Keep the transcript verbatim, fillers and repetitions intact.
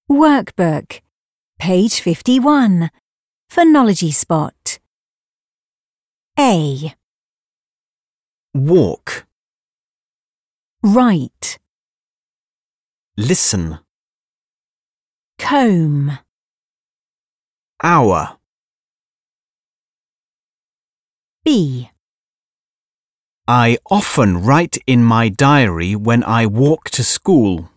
Workbook, page fifty-one, Phonology Spot. A. Walk, Write, listen, comb. hour, B. I often write in my diary when I walk to school.